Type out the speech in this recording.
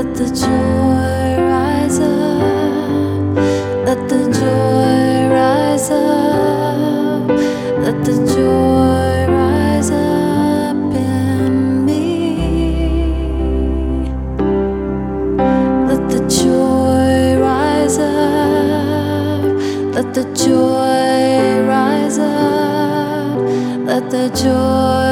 Let the joy rise up. Let the joy rise up. Let the joy rise up in me. Let the joy rise up. Let the joy rise up. Let the joy